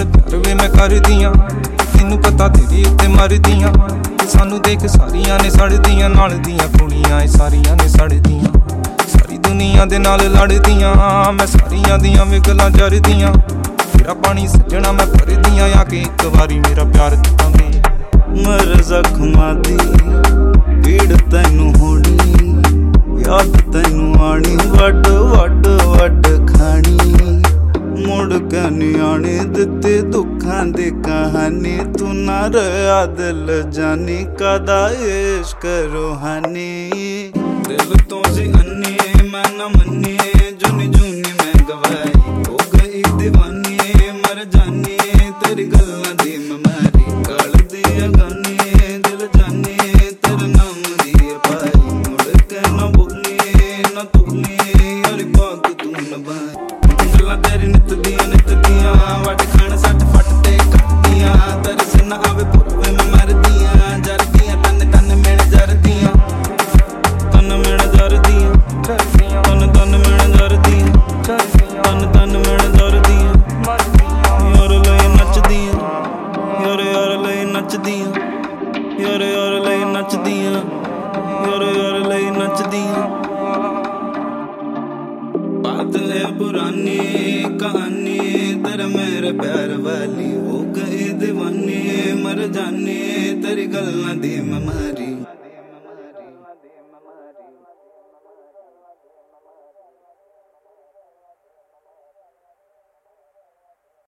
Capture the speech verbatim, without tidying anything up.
प्यार वे मैं करदियां तैनू पता तेरी उत्ते मरदियां सानू देख सारियां ने सड़दियां नाल दियां कुड़ियां ए सारियां ने सड़दियां सारी दुनिया दे नाल लड़दियां मैं सारियां दियां विगलां जरदियां तेरा पानी सजना मैं भरदियां आके एक वारी मेरा प्यार दिखांगे मर जख्मां दी पीड़ तैनू होनी याद तैनू आनी वड वड वड खानी मुड़ के नी आने दिते दुखां दी कहानी तू ना रहा दिल जानी कदा इश्क रूहानी दिल तो सी अन्नी मैं ना मन्नी जुनी जुनी मैं गवाई हो गई दीवानी मर जानी तेरी गल्लां दी मैं मारी गल दी गानी दिल जानी तेरे नाम दी पाई मुड़ के ना बोली ना तुली यार बात तू न बाई गल्लां तेरी नित दियां नित दियां वट खान सट फट ते कटदियां तेरे से ना आवे पुरवे मैं मरदियां जरदियां तन तन मेड़ जरदियां तन मेड़ जरदियां तन तन मेड़ जरदियां तन तन मेड़ जरदियां यार लई नचदियां यार यार लई नचदियां यार यार लई नचदियां यार यार लई नचदियां बादले पुरानी कहानी तेरे मेरे प्यार वाली हो गई दीवानी मर जानी तेरी गल्लां दी मैं मारी